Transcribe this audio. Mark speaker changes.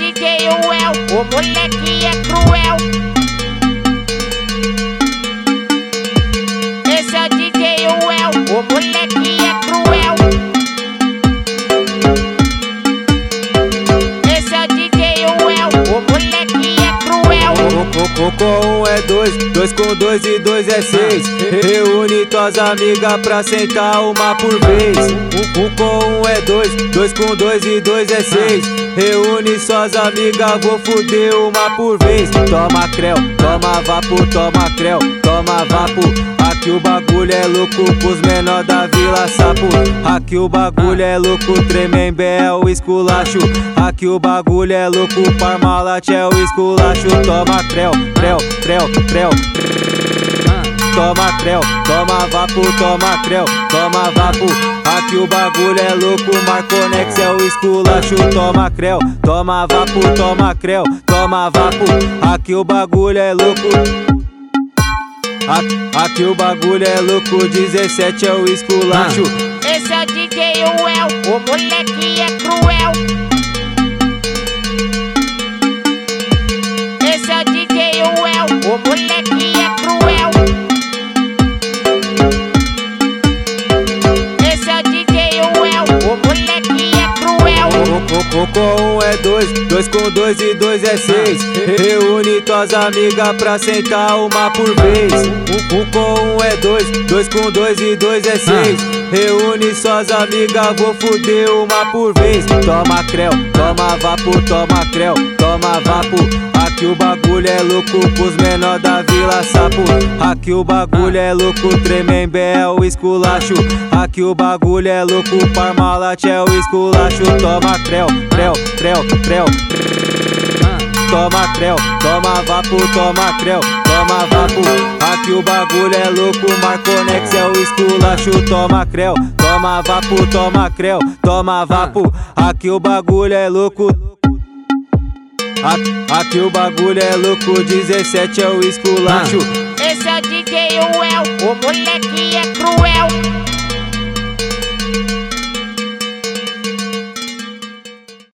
Speaker 1: DJ Uel, o moleque é cruel. Esse é o DJ Uel, o moleque é cruel. Esse é o DJ Uel, o moleque é cruel.
Speaker 2: Com um é dois, dois com dois e dois é seis. Reúne tuas amigas pra sentar uma por vez. Com um é dois, dois com dois e dois é seis. Reúne suas amigas, vou fuder uma por vez. Toma creu, toma vapo, toma creu, toma vapo. Aqui o bagulho é louco pros menor da Vila Sapo. Aqui o bagulho é louco, Tremembé é o esculacho. Aqui o bagulho é louco, Parmalat é o esculacho. Toma creu, creu, creu, creu. Toma creu, toma vapo, toma creu, toma vapo. Aqui o bagulho é louco, Marconex é o esculacho. Toma creu, toma vapo, toma creu, toma vapo. Aqui o bagulho é louco. Aqui o bagulho é louco, 17 é o esculacho.
Speaker 1: Esse é o DJ Uel, o moleque é cruel. Esse é o DJ Uel, o moleque é cruel. Esse é o DJ Uel, o moleque é cruel.
Speaker 2: Com um é dois, dois com dois e dois é seis. Reúne tuas amigas pra sentar uma por vez. Com um é dois, dois com dois e dois é seis. Reúne suas amigas, vou fuder uma por vez. Toma creu, toma vapo, toma creu, toma vapo. Aqui o bagulho é louco pros menor da Vila Sapo. Aqui o bagulho é louco, Tremembé é o esculacho. Aqui o bagulho é louco, Parmalat é o esculacho. Toma creu, creu, creu, creu. Toma creu, toma vapo, toma creu, toma vapo. Aqui o bagulho é louco, Marconex é o esculacho. Toma creu, toma vapo, toma creu, toma vapo. Aqui o bagulho é louco. Aqui o bagulho é louco, 17 é o esculacho.
Speaker 1: Esse é o DJ Uel, o moleque é cruel.